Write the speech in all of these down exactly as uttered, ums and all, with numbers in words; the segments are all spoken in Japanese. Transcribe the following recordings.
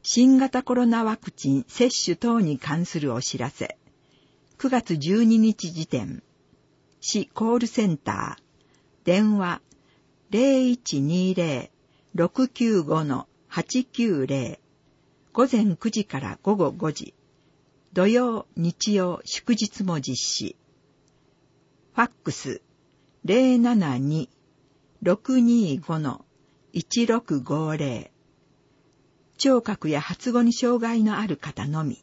新型コロナワクチン接種等に関するお知らせ。くがつじゅうににち時点。市コールセンター。電話 ゼロいちにゼロ ろくきゅうご はちきゅうゼロ。午前くじから午後ごじ。土曜、日曜、祝日も実施。ファックス ゼロななに ろくにご いちろくごゼロ。聴覚や発語に障害のある方のみ。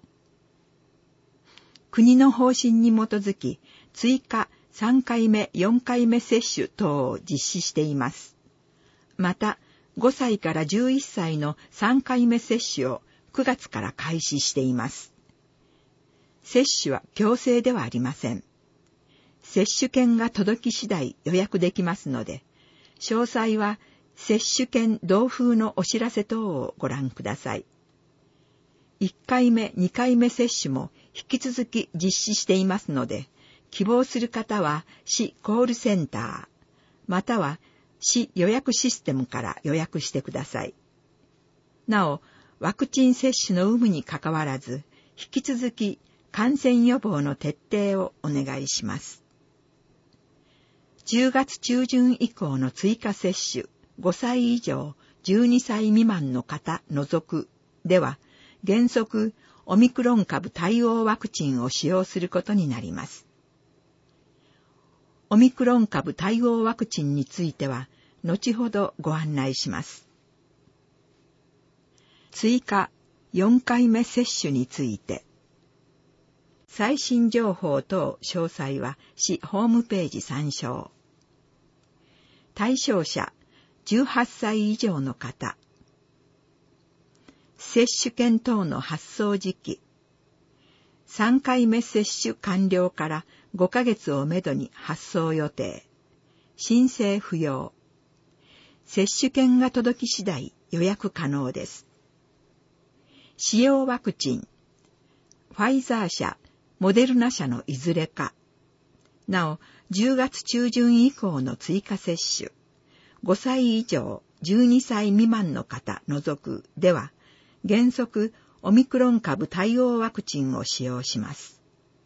国の方針に基づき、追加さんかいめ、よんかいめ接種等を実施しています。また、ごさいからじゅういっさいのさんかいめ接種をくがつから開始しています。接種は強制ではありません。接種券が届き次第予約できますので、詳細は接種券同封のお知らせ等をご覧ください。いっかいめ、にかいめ接種も引き続き実施していますので、希望する方は市コールセンター、または市予約システムから予約してください。なお、ワクチン接種の有無にかかわらず、引き続き感染予防の徹底をお願いします。じゅうがつちゅうじゅん以降の追加接種、ごさい以上、じゅうにさい未満の方除くでは、原則オミクロン株対応ワクチンを使用することになります。オミクロン株対応ワクチンについては、後ほどご案内します。追加よんかいめ接種について、最新情報等詳細は市ホームページ参照。対象者じゅうはっさい以上の方。接種券等の発送時期。さんかいめ接種完了からごかげつをめどに発送予定。申請不要。接種券が届き次第予約可能です。使用ワクチン。ファイザー社、モデルナ社のいずれか。なお、じゅうがつちゅうじゅん以降の追加接種。ごさい以上、じゅうにさい未満の方除くでは、原則オミクロン株対応ワクチンを使用します。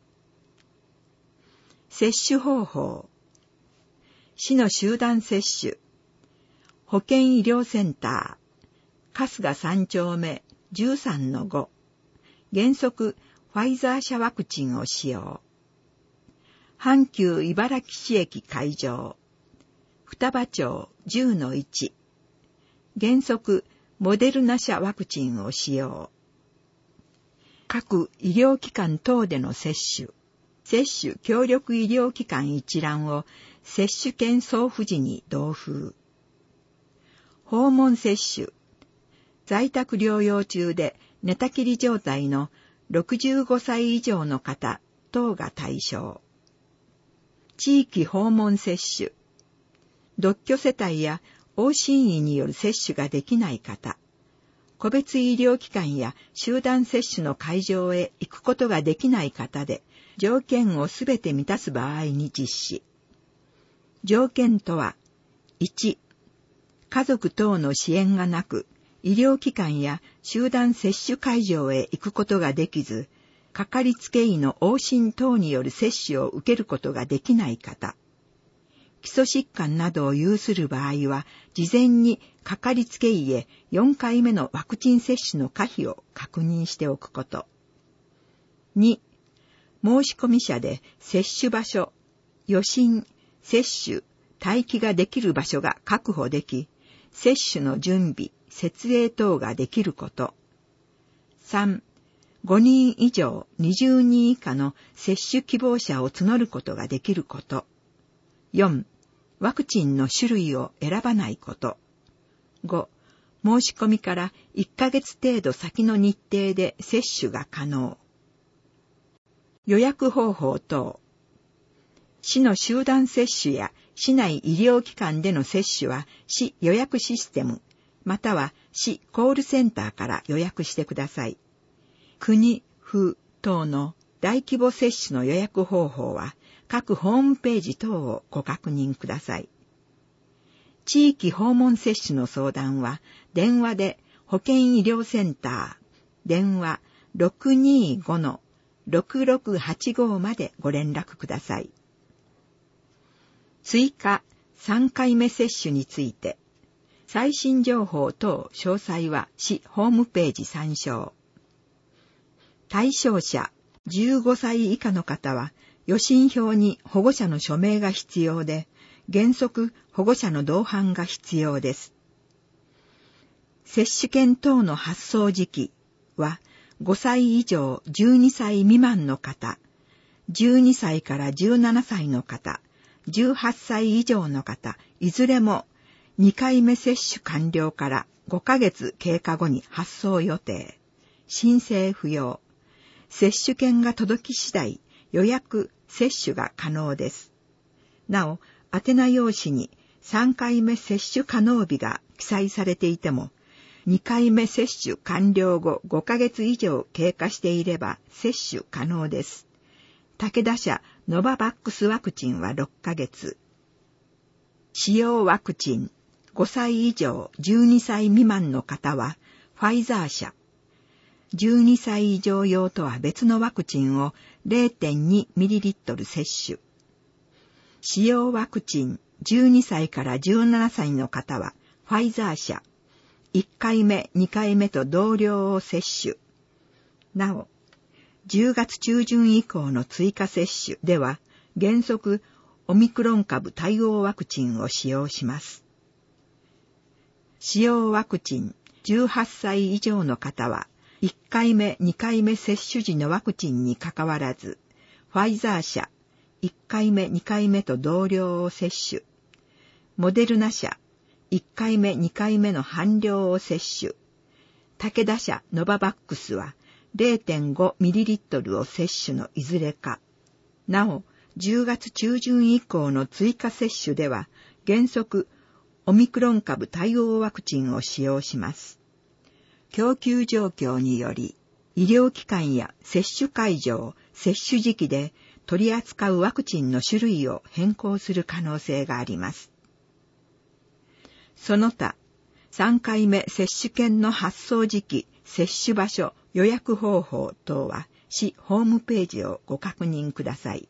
接種方法。市の集団接種。保健医療センター。春日三丁目 じゅうさんのご。原則ファイザー社ワクチンを使用。阪急茨木市駅会場。双葉町 じゅうのいち。原則、モデルナ社ワクチンを使用。各医療機関等での接種。接種協力医療機関一覧を接種券送付時に同封。訪問接種。在宅療養中で寝たきり状態のろくじゅうごさい以上の方等が対象。地域訪問接種。独居世帯や往診医による接種ができない方、個別医療機関や集団接種の会場へ行くことができない方で、条件をすべて満たす場合に実施。条件とは、いち、家族等の支援がなく、医療機関や集団接種会場へ行くことができず、かかりつけ医の往診等による接種を受けることができない方、基礎疾患などを有する場合は、事前にかかりつけ医へよんかいめのワクチン接種の可否を確認しておくこと。に、申込者で接種場所、予診、接種、待機ができる場所が確保でき、接種の準備、設営等ができること。さん、ごにん以上にじゅうにん以下の接種希望者を募ることができること。よん、ワクチンの種類を選ばないこと。ご、申し込みからいっかげつ程度先の日程で接種が可能。予約方法等。市の集団接種や市内医療機関での接種は市予約システム、または市コールセンターから予約してください。国、府等の大規模接種の予約方法は各ホームページ等をご確認ください。地域訪問接種の相談は電話で保保健医療センター、電話 ろくにーごのろくろくはちご までご連絡ください。追加さんかいめ接種について、最新情報等詳細は市ホームページ参照。対象者じゅうごさい以下の方は予診票に保護者の署名が必要で、原則保護者の同伴が必要です。接種券等の発送時期はごさい以上じゅうにさい未満の方、じゅうにさいからじゅうななさいの方、じゅうはっさい以上の方、いずれもにかいめ接種完了からごかげつ経過後に発送予定。申請不要。接種券が届き次第、予約、接種が可能です。なお、宛名用紙にさんかいめ接種可能日が記載されていても、にかいめ接種完了後ごかげつ以上経過していれば接種可能です。武田社ノババックスワクチンはろっかげつ。使用ワクチン、ごさい以上じゅうにさい未満の方はファイザー社。じゅうにさい以上用とは別のワクチンを れいてんにミリリットル 接種。使用ワクチン、じゅうにさいからじゅうななさいの方はファイザー社。いっかいめ、にかいめと同量を接種。なお、じゅうがつちゅうじゅん以降の追加接種では、原則オミクロン株対応ワクチンを使用します。使用ワクチン、じゅうはっさい以上の方は、いっかいめ、にかいめ接種時のワクチンにかかわらず、ファイザー社、いっかいめ、にかいめと同量を接種。モデルナ社、いっかいめ、にかいめの半量を接種。武田社ノババックスは れいてんごミリリットル を接種のいずれか。なお、じゅうがつちゅうじゅん以降の追加接種では、原則、オミクロン株対応ワクチンを使用します。供給状況により、医療機関や接種会場、接種時期で取り扱うワクチンの種類を変更する可能性があります。その他、さんかいめ接種券の発送時期、接種場所、予約方法等は市ホームページをご確認ください。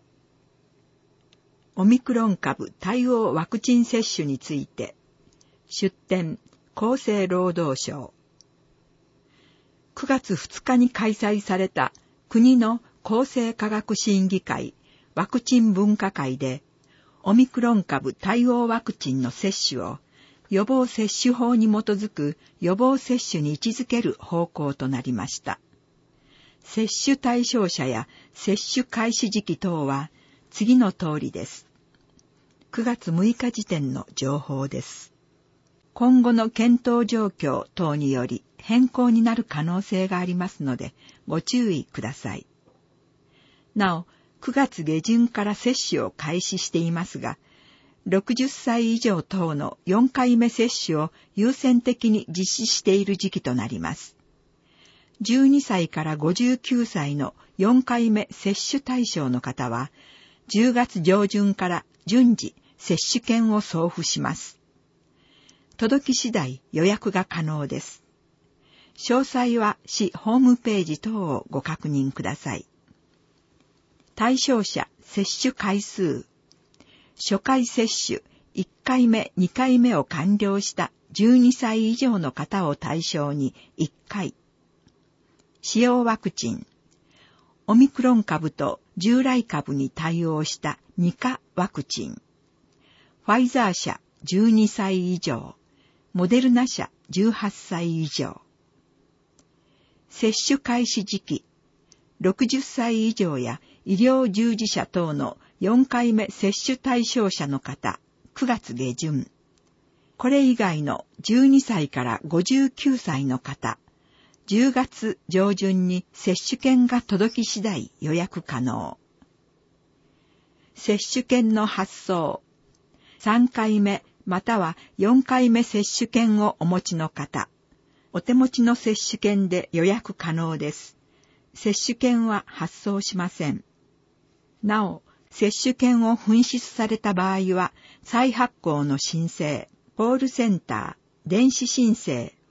オミクロン株対応ワクチン接種について、出典、厚生労働省。くがつふつかに開催された国の厚生科学審議会ワクチン分科会で、オミクロン株対応ワクチンの接種を予防接種法に基づく予防接種に位置づける方向となりました。接種対象者や接種開始時期等は次の通りです。くがつむいか時点の情報です。今後の検討状況等により変更になる可能性がありますのでご注意ください。なお、くがつげじゅんから接種を開始していますが、ろくじゅっさい以上等のよんかいめ接種を優先的に実施している時期となります。じゅうにさいからごじゅうきゅうさいのよんかいめ接種対象の方は、じゅうがつじょうじゅんから順次接種券を送付します。届き次第予約が可能です。詳細は市ホームページ等をご確認ください。対象者接種回数。初回接種いっかいめ、にかいめを完了したじゅうにさい以上の方を対象にいっかい。使用ワクチン。オミクロン株と従来株に対応したにかワクチン。ファイザー社じゅうにさい以上。モデルナ社じゅうはっさい以上。接種開始時期。ろくじゅっさい以上や医療従事者等のよんかいめ接種対象者の方、くがつげじゅん。これ以外のじゅうにさいからごじゅうきゅうさいの方、じゅうがつじょうじゅんに接種券が届き次第予約可能。接種券の発送。さんかいめまたはよんかいめ接種券をお持ちの方、お手持ちの接種券で予約可能です。接種券は発送しません。なお、接種券を紛失された場合は、再発行の申請、コールセンター、電子申請を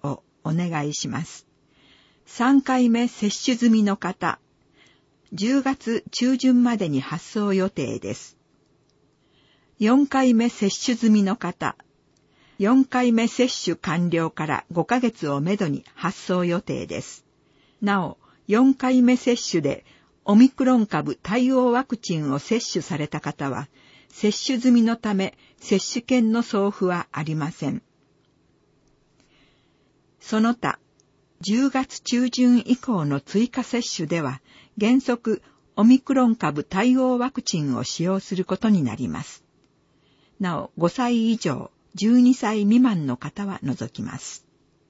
お願いします。さんかいめ接種済みの方、じゅうがつ中旬までに発送予定です。よんかいめ接種済みの方、よんかいめ接種完了からごかげつをめどに発送予定です。なお、よんかいめ接種でオミクロン株対応ワクチンを接種された方は、接種済みのため接種券の送付はありません。その他、じゅうがつ中旬以降の追加接種では、原則オミクロン株対応ワクチンを使用することになります。なお、ごさい以上、じゅうにさい未満の方は除きます。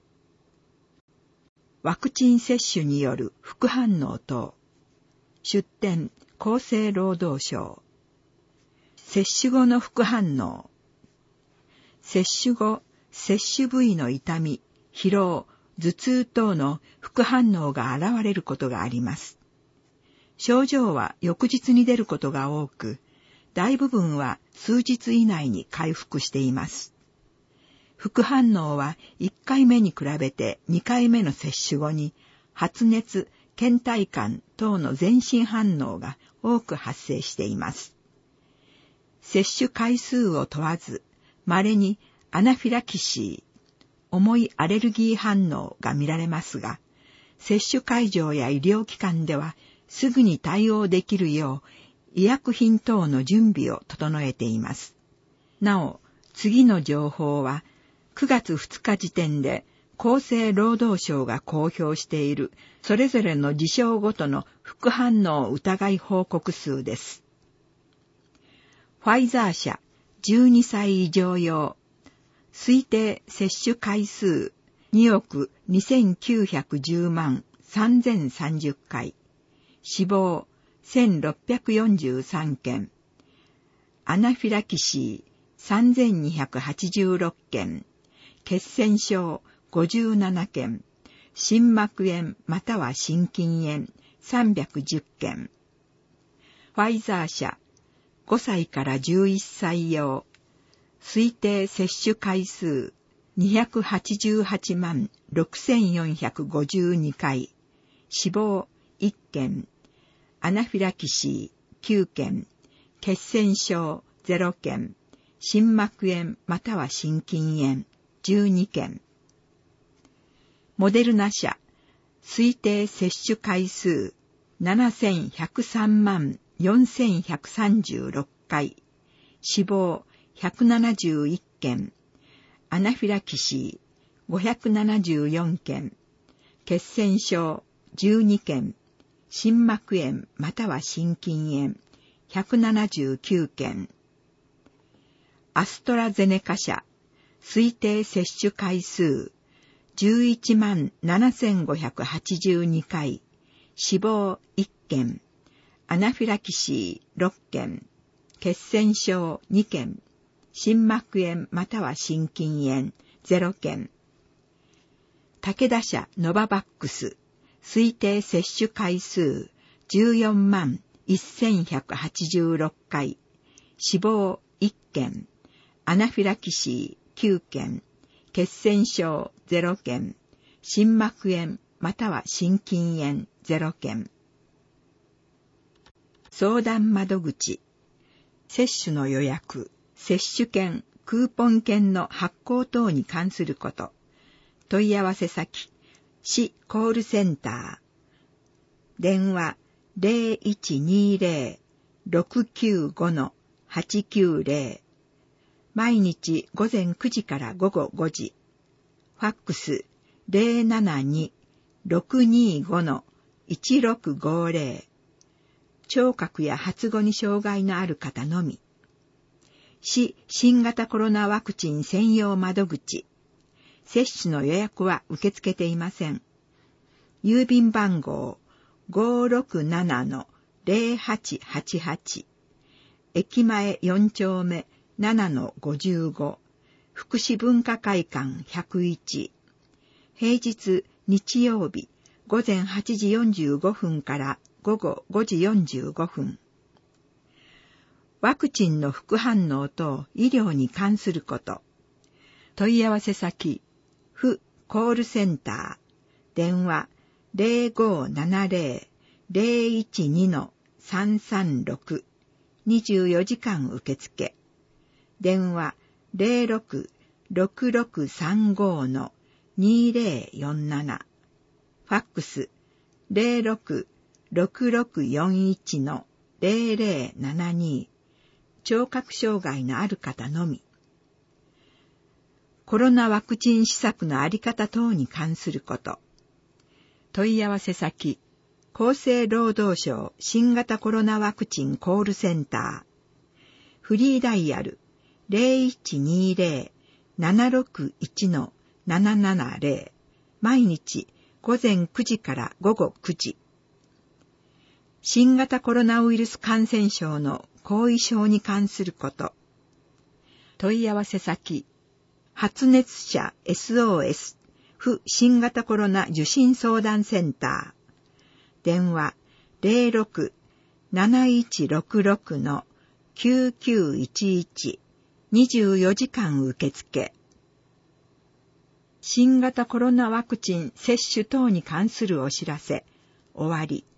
ワクチン接種による副反応等。出典、厚生労働省。接種後の副反応。接種後、接種部位の痛み、疲労、頭痛等の副反応が現れることがあります。症状は翌日に出ることが多く、大部分は数日以内に回復しています。副反応はいっかいめに比べてにかいめの接種後に発熱、倦怠感等の全身反応が多く発生しています。接種回数を問わず、稀にアナフィラキシー、重いアレルギー反応が見られますが、接種会場や医療機関ではすぐに対応できるよう医薬品等の準備を整えています。なお、次の情報はくがつふつか時点で厚生労働省が公表しているそれぞれの事象ごとの副反応疑い報告数です。ファイザー社じゅうにさい以上用推定接種回数におくにせんきゅうひゃくじゅうまんさんぜんさんじゅっかい、死亡せんろっぴゃくよんじゅうさんけん、アナフィラキシーさんぜんにひゃくはちじゅうろっけん、血栓症ごじゅうななけん、心膜炎または心筋炎さんびゃくじゅっけん。ファイザー社ごさいからじゅういっさい用推定接種回数にひゃくはちじゅうはちまんろくせんよんひゃくごじゅうにかい、死亡いっけん、アナフィラキシーきゅうけん、血栓症ゼロけん、心膜炎または心筋炎じゅうにけん。モデルナ社推定接種回数ななせんひゃくさんまんよんせんひゃくさんじゅうろっかい、死亡ひゃくななじゅういっけん、アナフィラキシーごひゃくななじゅうよんけん、血栓症じゅうにけん、心膜炎または心筋炎ひゃくななじゅうきゅうけん。アストラゼネカ社推定接種回数じゅういちまんななせんごひゃくはちじゅうにかい、死亡いっけん、アナフィラキシーろっけん、血栓症にけん、心膜炎または心筋炎ゼロけん。武田社ノババックス推定接種回数じゅうよんまんせんひゃくはちじゅうろっかい、死亡いっけん、アナフィラキシーきゅうけん、血栓症ゼロけん、心膜炎または心筋炎ゼロけん。相談窓口、接種の予約、接種券、クーポン券の発行等に関すること。問い合わせ先、市コールセンター。電話 ゼロいちにゼロ ろくきゅうご はちきゅうゼロ。毎日午前くじから午後ごじ。ファックス ゼロななに ろくにご いちろくごゼロ。聴覚や発語に障害のある方のみ。市新型コロナワクチン専用窓口。接種の予約は受け付けていません。郵便番号 ごーろくなな ゼロはちはちはち。駅前よんちょうめ ななのごじゅうご。福祉文化会館ひゃくいち。平日日曜日午前はちじよんじゅうごふんから午後ごじよんじゅうごふん。ワクチンの副反応と医療に関すること。問い合わせ先、府コールセンター、電話 ゼロごーななゼロ ゼロいちに さんさんろく、にじゅうよじかん受付。電話 ゼロろく ろくろくさんご にゼロよんなな。ファックス ゼロろく ろくろくよんいち ゼロゼロななに。聴覚障害のある方のみ。コロナワクチン施策のあり方等に関すること。問い合わせ先、厚生労働省新型コロナワクチンコールセンター。フリーダイヤル ゼロいちにゼロ ななろくいち ななななゼロ。毎日午前くじから午後くじ。新型コロナウイルス感染症の後遺症に関すること。問い合わせ先、発熱者 エスオーエス 府新型コロナ受診相談センター。電話 ゼロろく なないちろくろく きゅうきゅういちいち。にじゅうよじかん受付。新型コロナワクチン接種等に関するお知らせ、終わり。